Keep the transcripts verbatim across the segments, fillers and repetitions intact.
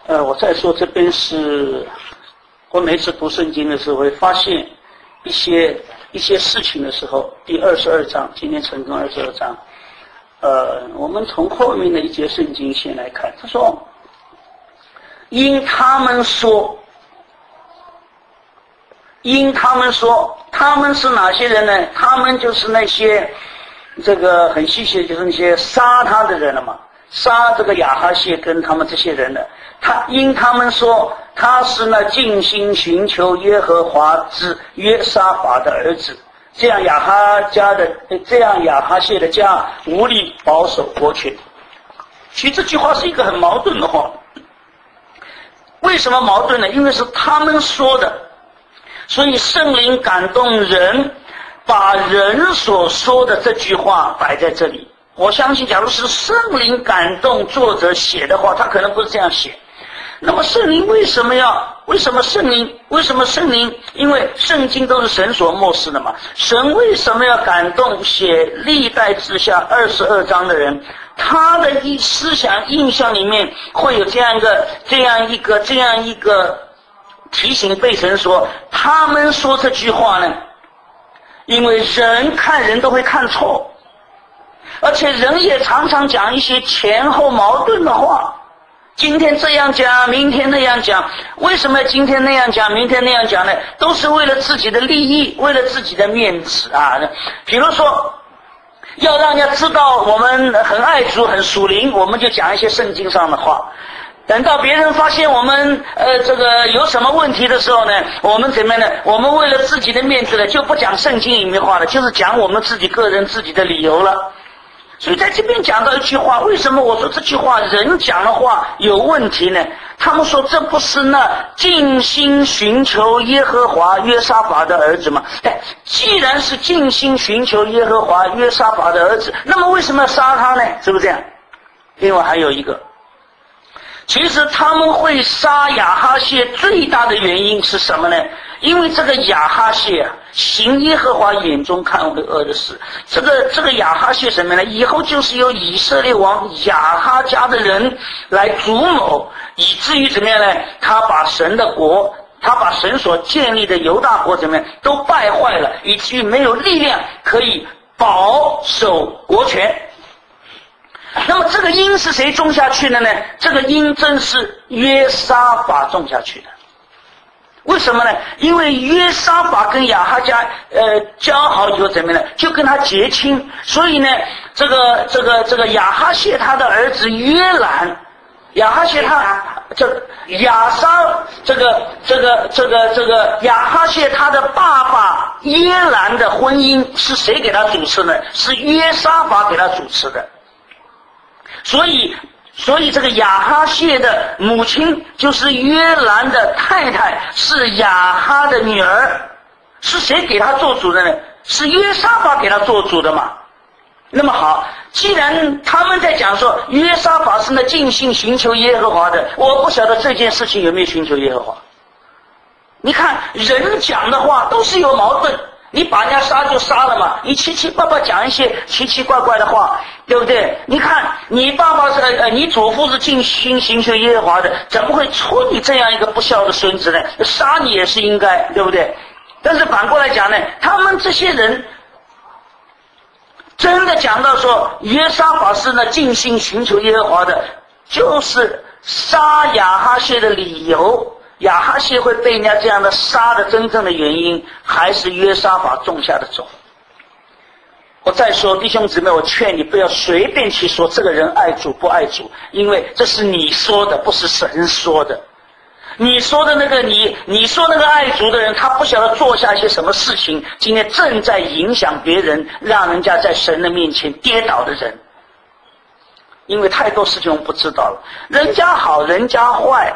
呃，我再说这边是，我每次读圣经的时候会发现一些一些事情的时候，第二十二章，今天成功二十二章，呃，我们从后面的一节圣经先来看，他说，因他们说，因他们说，他们是哪些人呢？他们就是那些这个很细细，就是那些杀他的人了嘛。杀这个亚哈谢跟他们这些人的，他因他们说他是那尽心寻求耶和华之约沙法的儿子，这样亚哈家的这样亚哈谢的家无力保守国权。其实这句话是一个很矛盾的话，为什么矛盾呢？因为是他们说的，所以圣灵感动人，把人所说的这句话摆在这里。我相信假如是圣灵感动作者写的话，他可能不是这样写。那么圣灵为什么要为什么圣灵为什么圣灵因为圣经都是神所默示的嘛，神为什么要感动写历代志下二十二章的人，他的一思想印象里面会有这样一个这样一个这样一个提醒被神说，他们说这句话呢，因为人看人都会看错，而且人也常常讲一些前后矛盾的话，今天这样讲，明天那样讲。为什么今天那样讲，明天那样讲呢？都是为了自己的利益，为了自己的面子啊。比如说，要让人家知道我们很爱主、很属灵，我们就讲一些圣经上的话。等到别人发现我们呃这个有什么问题的时候呢，我们怎么样呢？我们为了自己的面子呢，就不讲圣经里面话了，就是讲我们自己个人自己的理由了。所以在这边讲到一句话，为什么我说这句话人讲的话有问题呢？他们说这不是那尽心寻求耶和华约沙法的儿子吗？哎，既然是尽心寻求耶和华约沙法的儿子，那么为什么要杀他呢？是不是这样？另外还有一个，其实他们会杀亚哈谢最大的原因是什么呢？因为这个亚哈谢啊，行耶和华眼中看为恶的事。这个这个亚哈谢什么呢？以后就是由以色列王亚哈家的人来主谋，以至于怎么样呢？他把神的国，他把神所建立的犹大国怎么样都败坏了，以至于没有力量可以保守国权。那么这个因是谁种下去的呢？这个因正是约沙法种下去的。为什么呢？因为约沙法跟亚哈家呃交好以后怎么样呢？就跟他结亲，所以呢，这个这个这个亚哈谢他的儿子约兰，亚哈谢他这亚沙这个这个这个这个亚哈谢他的爸爸约兰的婚姻是谁给他主持呢？是约沙法给他主持的。所以所以这个亚哈谢的母亲就是约兰的太太，是亚哈的女儿。是谁给他做主的呢？是约沙法给他做主的嘛。那么好，既然他们在讲说约沙法是那尽心寻求耶和华的，我不晓得这件事情有没有寻求耶和华。你看人讲的话都是有矛盾，你把人家杀就杀了嘛，你七七八八讲一些奇奇怪怪的话，对不对？你看你爸爸是呃你祖父是尽心寻求耶和华的，怎么会出你这样一个不孝的孙子呢？杀你也是应该，对不对？但是反过来讲呢，他们这些人真的讲到说约沙法是呢尽心寻求耶和华的，就是杀亚哈谢的理由，亚哈谢会被人家这样的杀的真正的原因，还是约沙法种下的种。我再说，弟兄姊妹，我劝你不要随便去说这个人爱主不爱主，因为这是你说的，不是神说的。你说的那个你你说那个爱主的人，他不晓得做下一些什么事情，今天正在影响别人，让人家在神的面前跌倒的人。因为太多事情我们不知道了，人家好人家坏，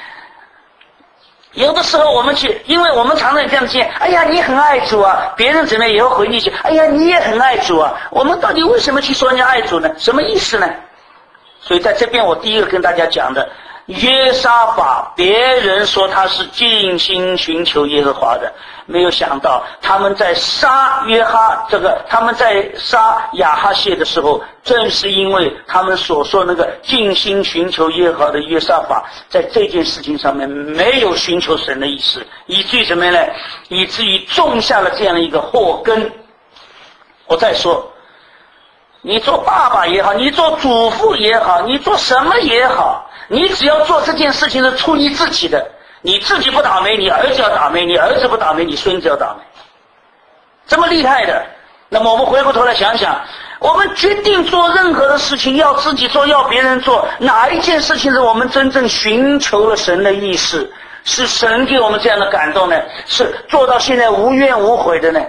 有的时候我们去，因为我们常常这样见，哎呀你很爱主啊，别人怎么样也会回你去，哎呀你也很爱主啊，我们到底为什么去说人家爱主呢？什么意思呢？所以在这边我第一个跟大家讲的， 约沙法，别人说他是尽心寻求耶和华的，没有想到他们在杀约哈这个，他们在杀亚哈谢的时候，正是因为他们所说那个尽心寻求耶和华的约沙法，在这件事情上面没有寻求神的意思，以至于什么呢？以至于种下了这样的一个祸根。我再说，你做爸爸也好，你做祖父也好，你做什么也好，你只要做这件事情是出于自己的，你自己不倒霉，你儿子要倒霉，你儿子不倒霉，你孙子要倒霉，这么厉害的。那么我们回过头来想想，我们决定做任何的事情，要自己做，要别人做，哪一件事情是我们真正寻求了神的意思，是神给我们这样的感动呢？是做到现在无怨无悔的呢？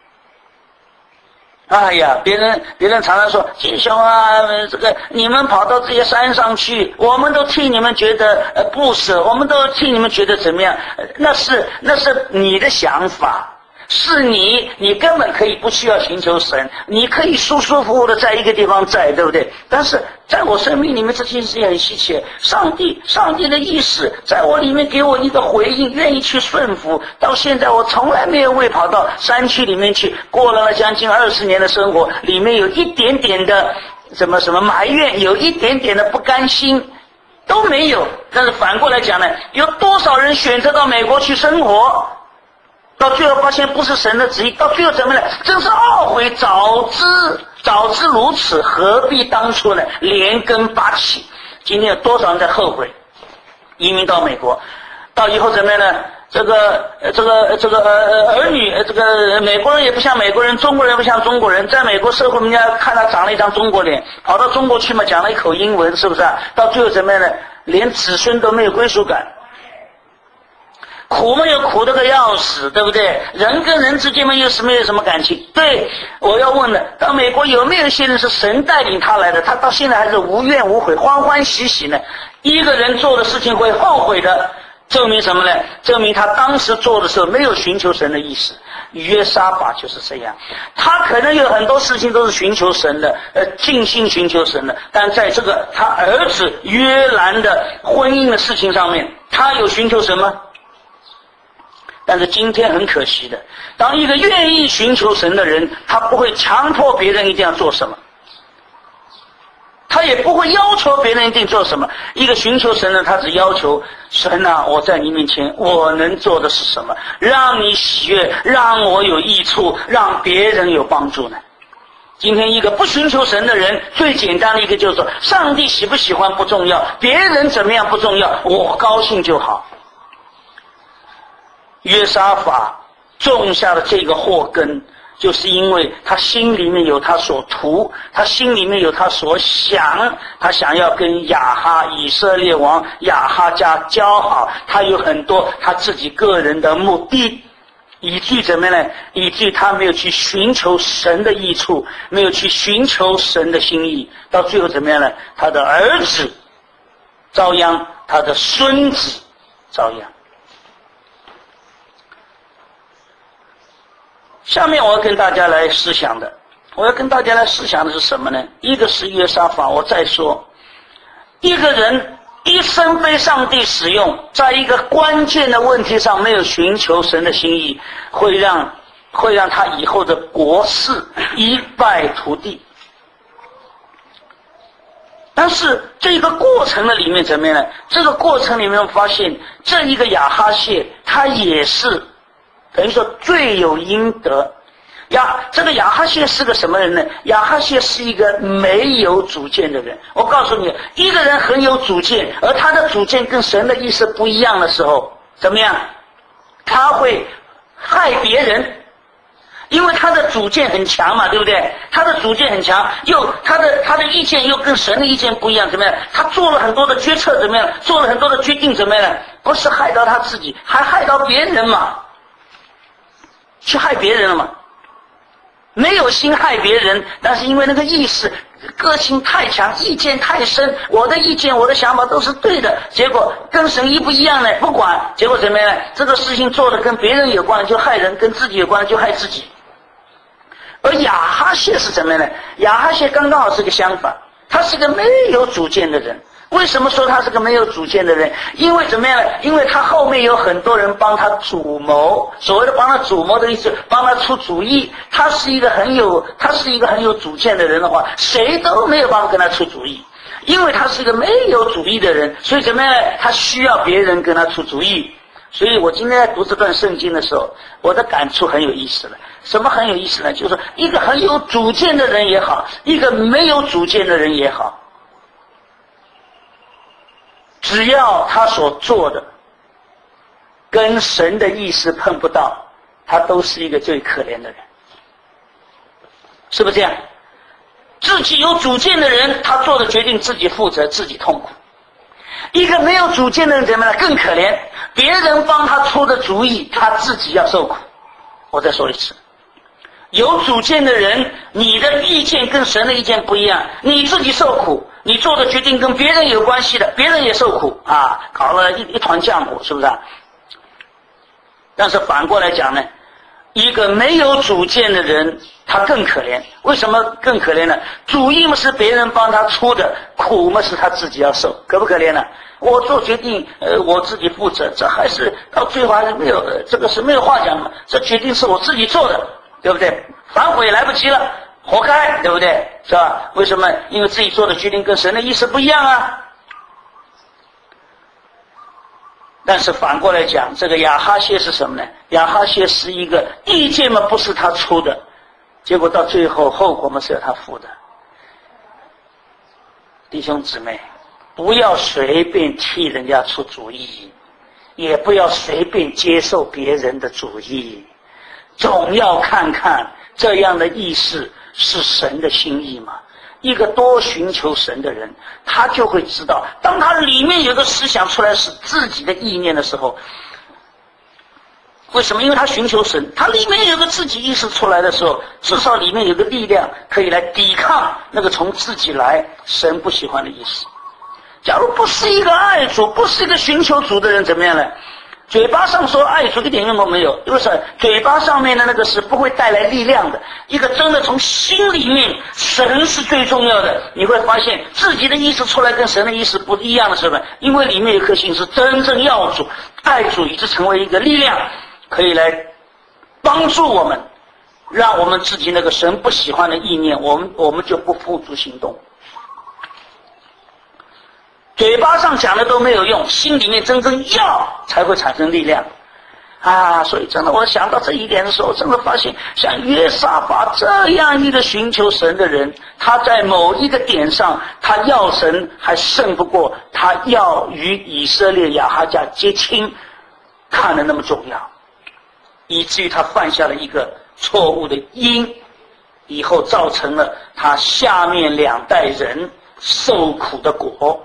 哎呀，别人别人常常说，金兄啊，这个你们跑到这些山上去，我们都替你们觉得呃不舍，我们都替你们觉得怎么样？那是那是你的想法，是你你根本可以不需要寻求神，你可以舒舒服服的在一个地方在，对不对？但是在我生命里面这件事情很稀奇，上帝上帝的意识在我里面给我一个回应，愿意去顺服。到现在我从来没有为跑到山区里面去，过了将近二十年的生活，里面有一点点的什么什么埋怨，有一点点的不甘心，都没有。但是反过来讲呢，有多少人选择到美国去生活，到最后发现不是神的旨意，到最后怎么呢？真是懊悔，早知早知如此，何必当初呢？连根拔起。今天有多少人在后悔移民到美国？到以后怎么样呢？这个这个这个呃儿女，这个美国人也不像美国人，中国人不像中国人，在美国社会人家看他长了一张中国脸，跑到中国去嘛，讲了一口英文，是不是啊？到最后怎么样呢？连子孙都没有归属感。苦嘛又苦得个要死，对不对？人跟人之间嘛又是没有什么感情。对，我要问了，到美国有没有一些人是神带领他来的，他到现在还是无怨无悔，欢欢喜喜呢？一个人做的事情会后悔的，证明什么呢？证明他当时做的时候没有寻求神的意思。约沙法就是这样，他可能有很多事情都是寻求神的，呃，尽心寻求神的，但在这个他儿子约兰的婚姻的事情上面，他有寻求神吗？但是今天很可惜的，当一个愿意寻求神的人，他不会强迫别人一定要做什么，他也不会要求别人一定做什么。一个寻求神的，他只要求神啊，我在你面前我能做的是什么，让你喜悦，让我有益处，让别人有帮助呢？今天一个不寻求神的人，最简单的一个就是说，上帝喜不喜欢不重要，别人怎么样不重要，我高兴就好。约沙法种下了这个祸根，就是因为他心里面有他所图，他心里面有他所想，他想要跟亚哈以色列王亚哈家交好，他有很多他自己个人的目的，以至于怎么样呢？以至于他没有去寻求神的益处，没有去寻求神的心意，到最后怎么样呢？他的儿子遭殃，他的孙子遭殃。下面我要跟大家来思想的，我要跟大家来思想的是什么呢？一个是约沙法，我再说，一个人一生被上帝使用，在一个关键的问题上没有寻求神的心意，会让会让他以后的国事一败涂地。但是这个过程的里面怎么样呢？这个过程里面发现，这一个亚哈谢他也是等于说罪有应得。亚这个亚哈谢是个什么人呢？亚哈谢是一个没有主见的人。我告诉你，一个人很有主见，而他的主见跟神的意思不一样的时候，怎么样？他会害别人，因为他的主见很强嘛，对不对？他的主见很强，又他的他的意见又跟神的意见不一样，怎么样？他做了很多的决策，怎么样？做了很多的决定，怎么样？不是害到他自己，还害到别人嘛？去害别人了嘛？没有心害别人，但是因为那个意识个性太强，意见太深，我的意见我的想法都是对的，结果跟神一不一样呢？不管，结果怎么样呢？这个事情做的跟别人有关就害人，跟自己有关就害自己。而亚哈谢是怎么样呢？亚哈谢刚刚好是个相反，他是个没有主见的人， 为什么说他是个没有主见的人？因为怎么样呢？因为他后面有很多人帮他主谋，所谓的帮他主谋的意思，帮他出主意。他是一个很有，他是一个很有主见的人的话，谁都没有办法跟他出主意。因为他是一个没有主意的人，所以怎么样呢？他需要别人跟他出主意。所以我今天在读这段圣经的时候，我的感触很有意思了。什么很有意思呢？就是说一个很有主见的人也好，一个没有主见的人也好，只要他所做的跟神的意思碰不到，他都是一个最可怜的人。是不是这样？自己有主见的人，他做的决定自己负责，自己痛苦。一个没有主见的人怎么样？更可怜，别人帮他出的主意，他自己要受苦。我再说一次，有主见的人，你的意见跟神的意见不一样，你自己受苦，你做的决定跟别人有关系的，别人也受苦啊，搞了一一团浆糊，是不是啊？但是反过来讲呢，一个没有主见的人，他更可怜。为什么更可怜呢？主意嘛是别人帮他出的，苦嘛是他自己要受，可不可怜呢？我做决定，呃，我自己负责，这还是到最后还是没有，呃、这个是没有话讲的。这决定是我自己做的，对不对？反悔也来不及了，活该，对不对？是吧？为什么？因为自己做的决定跟神的意思不一样啊。但是反过来讲，这个亚哈谢是什么呢？亚哈谢是一个意见嘛，不是他出的，结果到最后后果嘛是要他负的。弟兄姊妹，不要随便替人家出主意，也不要随便接受别人的主意，总要看看这样的意思是神的心意吗？一个多寻求神的人，他就会知道，当他里面有个思想出来是自己的意念的时候，为什么？因为他寻求神，他里面有个自己意识出来的时候，至少里面有个力量可以来抵抗那个从自己来神不喜欢的意思。假如不是一个爱主，不是一个寻求主的人，怎么样呢？嘴巴上说爱主一点用都没有，因为是嘴巴上面的那个是不会带来力量的。一个真的从心里面，神是最重要的。你会发现自己的意思出来跟神的意思不一样的时候，因为里面有颗心是真正要主、爱主，以致成为一个力量，可以来帮助我们，让我们自己那个神不喜欢的意念，我们我们就不付诸行动。嘴巴上讲的都没有用，心里面真正要才会产生力量啊！所以真的，我想到这一点的时候，真的发现像约沙法这样一个寻求神的人，他在某一个点上，他要神还胜不过他要与以色列亚哈家结亲看得那么重要，以至于他犯下了一个错误的因，以后造成了他下面两代人受苦的果。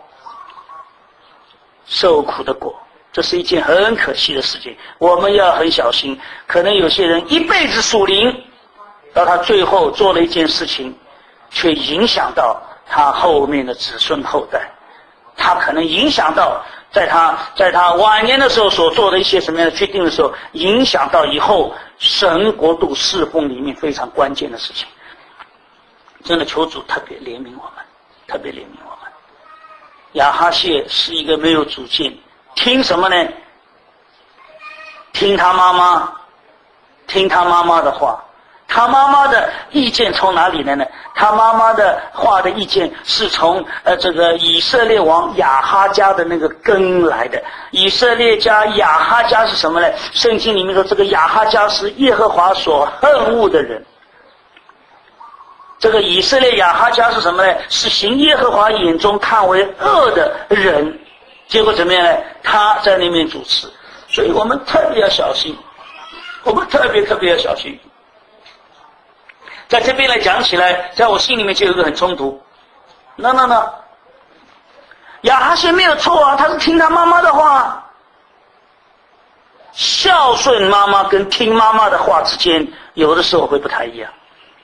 受苦的果，这是一件很可惜的事情，我们要很小心。可能有些人一辈子属灵，到他最后做了一件事情，却影响到他后面的子孙后代，他可能影响到在他在他晚年的时候所做的一些什么样的决定的时候，影响到以后神国度侍奉里面非常关键的事情。真的求主特别怜悯我们，特别怜悯我们。亚哈谢是一个没有主见，听什么呢？听他妈妈，听他妈妈的话。他妈妈的意见从哪里来呢？他妈妈的话的意见是从呃这个以色列王亚哈家的那个根来的。以色列家亚哈家是什么呢？圣经里面说，这个亚哈家是耶和华所恨恶的人。这个以色列亚哈家是什么呢？是行耶和华眼中看为恶的人。结果怎么样呢？他在那边主持。所以我们特别要小心，我们特别特别要小心。在这边来讲起来，在我心里面就有一个很冲突。那那那，亚哈谢没有错啊，他是听他妈妈的话。孝顺妈妈跟听妈妈的话之间，有的时候会不太一样。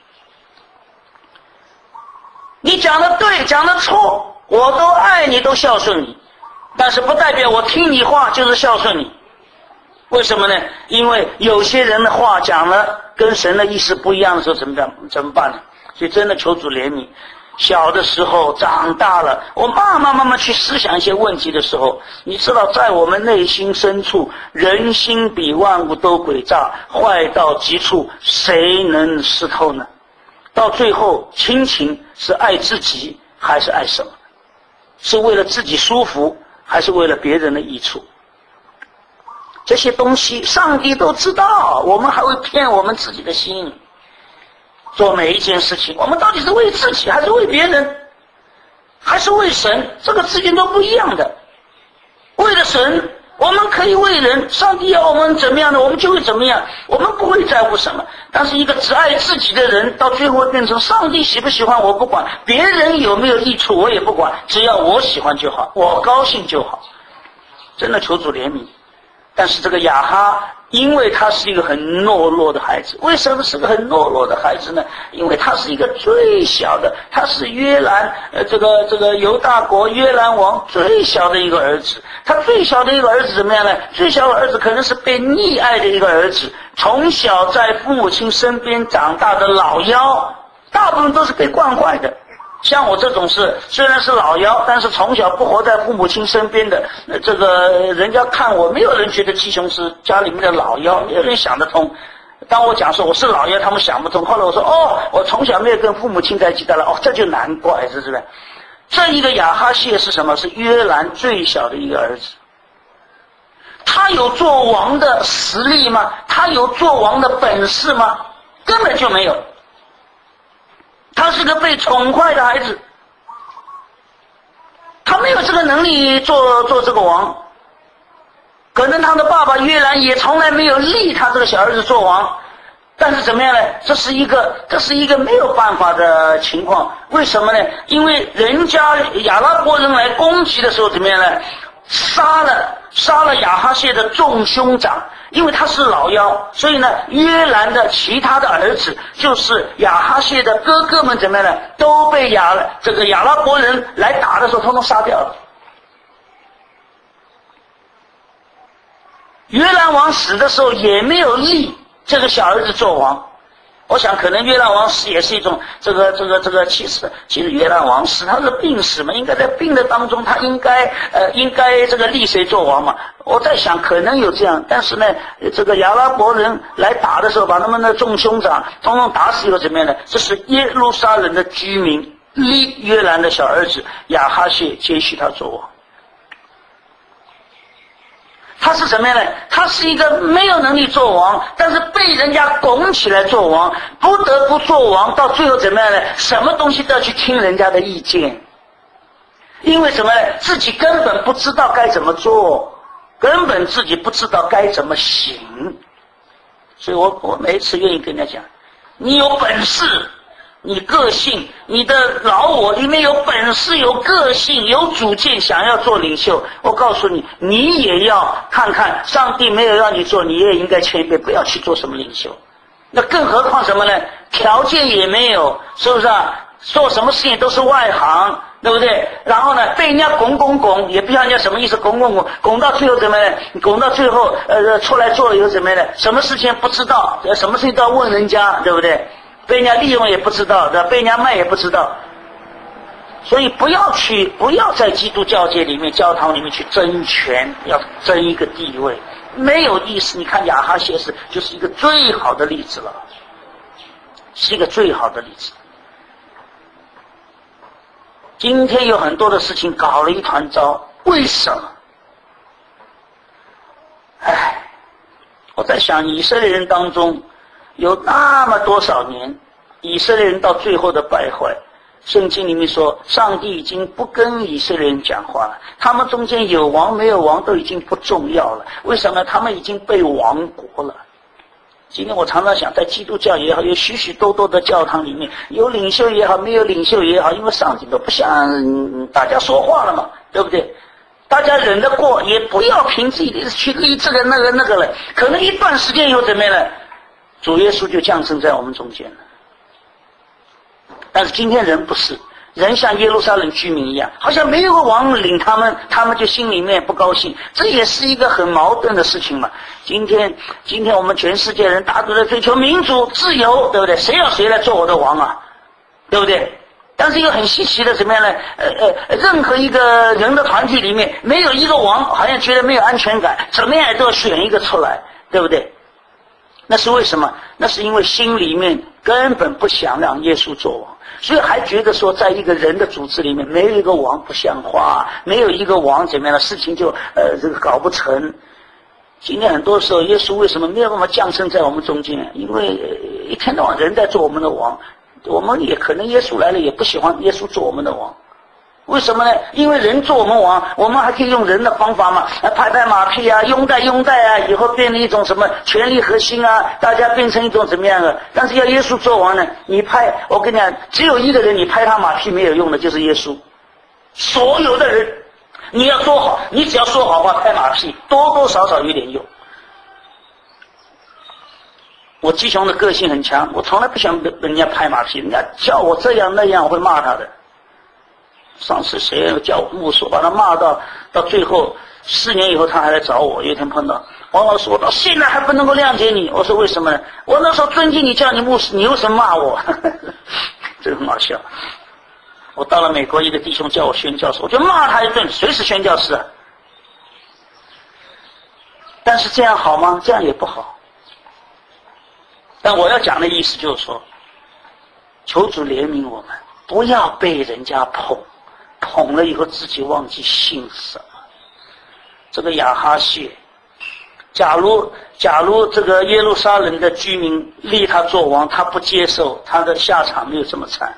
你讲的对，讲的错，我都爱你，都孝顺你，但是不代表我听你话就是孝顺你。为什么呢？因为有些人的话讲了跟神的意思不一样的时候，怎么办？怎么办呢？所以真的求主怜悯。 小的时候长大了，我慢慢慢慢去思想一些问题的时候，你知道在我们内心深处，人心比万物都诡诈，坏到极处，谁能识透呢？到最后，亲情是爱自己还是爱什么？是为了自己舒服还是为了别人的益处？这些东西上帝都知道，我们还会骗我们自己的心。做每一件事情，我们到底是为自己还是为别人，还是为神？这个之间都不一样的。为了神，我们可以为人，上帝要我们怎么样的，我们就会怎么样，我们不会在乎什么。但是一个只爱自己的人，到最后会变成上帝喜不喜欢我不管，别人有没有益处我也不管，只要我喜欢就好，我高兴就好。真的求主怜悯。但是这个亚哈，因为他是一个很懦弱的孩子。为什么是个很懦弱的孩子呢？因为他是一个最小的，他是约兰呃这个这个犹大国约兰王最小的一个儿子。他最小的一个儿子怎么样呢？最小的儿子可能是被溺爱的一个儿子，从小在父母亲身边长大的老幺，大部分都是被惯坏的。像我这种是虽然是老幺，但是从小不活在父母亲身边的，呃、这个人家看我，没有人觉得七雄是家里面的老幺，没有人想得通。当我讲说我是老幺，他们想不通。后来我说哦，我从小没有跟父母亲在一起的了，哦，这就难怪，是不是？这一个亚哈谢是什么？是约兰最小的一个儿子。他有做王的实力吗？他有做王的本事吗？根本就没有。他是个被宠坏的孩子，他没有这个能力做做这个王。可能他的爸爸约兰也从来没有立他这个小儿子做王，但是怎么样呢？这是一个这是一个没有办法的情况。为什么呢？因为人家亚拉伯人来攻击的时候怎么样呢？杀了杀了亚哈谢的众兄长。因为他是老幺，所以呢，约兰的其他的儿子，就是亚哈谢的哥哥们怎么样呢？都被亚这个亚拉伯人来打的时候，统统杀掉了。约兰王死的时候也没有立这个小儿子做王。我想可能约兰王死也是一种这个这个这个其实其实约兰王死他是病死嘛，应该在病的当中他应该呃应该这个立谁做王嘛。我在想可能有这样，但是呢这个亚拉伯人来打的时候把他们的众兄长统统打死以后怎么样呢？这是耶路撒冷的居民立约兰的小儿子亚哈谢接续他做王。他是什么样呢？他是一个没有能力做王，但是被人家拱起来做王，不得不做王，到最后怎么样呢？什么东西都要去听人家的意见。因为什么呢？自己根本不知道该怎么做，根本自己不知道该怎么行。所以我我每一次愿意跟人家讲，你有本事，你个性，你的老我里面有本事，有个性，有主见，想要做领袖，我告诉你，你也要看看，上帝没有让你做，你也应该谦卑，不要去做什么领袖。那更何况什么呢？条件也没有，是不是啊？做什么事情都是外行，对不对？然后呢，被人家拱拱拱，也不知道人家什么意思，拱拱拱，拱到最后怎么呢？拱到最后，呃，出来做了以后怎么呢？什么事情不知道，什么事情都要问人家，对不对？被人家利用也不知道，被人家卖也不知道。所以不要去，不要在基督教界里面、教堂里面去争权，要争一个地位，没有意思。你看亚哈谢是就是一个最好的例子了，是一个最好的例子。今天有很多的事情搞了一团糟，为什么？唉，我在想以色列人当中有那么多少年，以色列人到最后的败坏，圣经里面说上帝已经不跟以色列人讲话了，他们中间有王没有王都已经不重要了。为什么？他们已经被亡国了。今天我常常想，在基督教也好，有许许多多的教堂里面，有领袖也好，没有领袖也好，因为上帝都不向大家说话了嘛，对不对？大家忍得过，也不要凭自己的去立这个那个那个了。可能一段时间以后怎么样呢？主耶稣就降生在我们中间了。但是今天人不是，人像耶路撒冷居民一样，好像没有个王领他们，他们就心里面不高兴。这也是一个很矛盾的事情嘛。今天今天我们全世界人大都在追求民主自由，对不对？谁要谁来做我的王啊，对不对？ 但是又很稀奇的怎么样呢？呃呃，任何一个人的团体里面，没有一个王，好像觉得没有安全感，怎么样都要选一个出来，对不对？那是为什么？那是因为心里面根本不想让耶稣做王，所以还觉得说，在一个人的组织里面，没有一个王不像话，没有一个王怎么样的事情就呃这个搞不成。今天很多时候，耶稣为什么没有办法降生在我们中间？因为一天到晚人在做我们的王，我们也可能耶稣来了也不喜欢耶稣做我们的王。为什么呢？因为人做我们王，我们还可以用人的方法嘛，拍拍马屁啊，拥戴拥戴啊，以后变成一种什么权力核心啊，大家变成一种怎么样的？但是要耶稣做王呢，你拍，我跟你讲，只有一个人你拍他马屁没有用的，就是耶稣。所有的人，你要说好，你只要说好话，拍马屁，多多少少有点用。我鸡熊的个性很强，我从来不想人家拍马屁，人家叫我这样那样，我会骂他的。上次谁叫我牧师，把他骂到到最后四年以后，他还来找我。有一天碰到王老师，我到现在还不能够谅解你。我说为什么呢？我那时候尊敬你，叫你牧师，你为什么骂我？这个很好笑。我到了美国，一个弟兄叫我宣教师，我就骂他一顿，随时宣教师啊。但是这样好吗？这样也不好。但我要讲的意思就是说，求主怜悯我们，不要被人家捧。捧了以后自己忘记姓什么。这个亚哈谢，假如假如这个耶路撒冷的居民立他做王，他不接受，他的下场没有这么惨。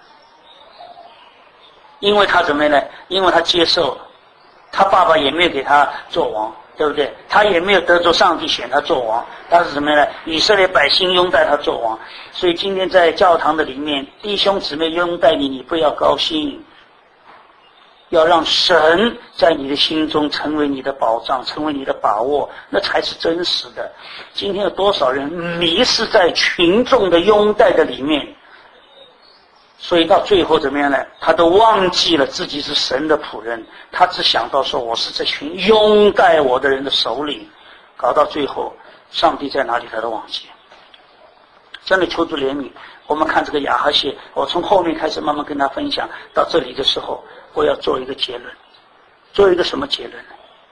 因为他怎么样呢？因为他接受，他爸爸也没有给他做王，对不对？他也没有得着上帝选他做王，他是什么呢？以色列百姓拥戴他做王。所以今天在教堂的里面，弟兄姊妹拥戴你，你不要高兴。要让神在你的心中成为你的保障，成为你的把握，那才是真实的。今天有多少人迷失在群众的拥戴的里面，所以到最后怎么样呢？他都忘记了自己是神的仆人，他只想到说我是这群拥戴我的人的首领，搞到最后上帝在哪里他都忘记。真的求主怜悯。我们看这个亚哈谢，我从后面开始慢慢跟他分享，到这里的时候我要做一个结论。做一个什么结论呢？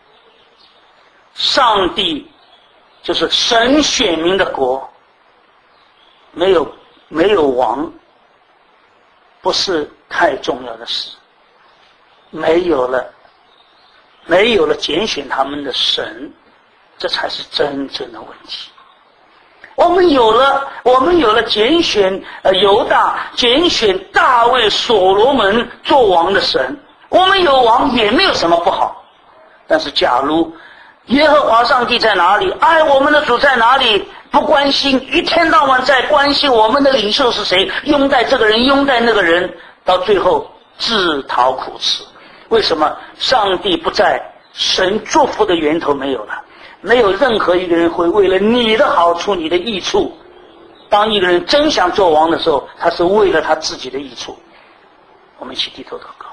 上帝就是神选民的国，没有没有王不是太重要的事。没有了没有了拣选他们的神，这才是真正的问题。我们有了，我们有了拣选呃犹大，拣选大卫、所罗门做王的神，我们有王也没有什么不好。但是假如耶和华上帝在哪里，爱我们的主在哪里，不关心，一天到晚在关心我们的领袖是谁，拥戴这个人，拥戴那个人，到最后自讨苦吃。为什么？上帝不在，神祝福的源头没有了。没有任何一个人会为了你的好处、你的益处。当一个人真想做王的时候，他是为了他自己的益处。我们一起低头祷告。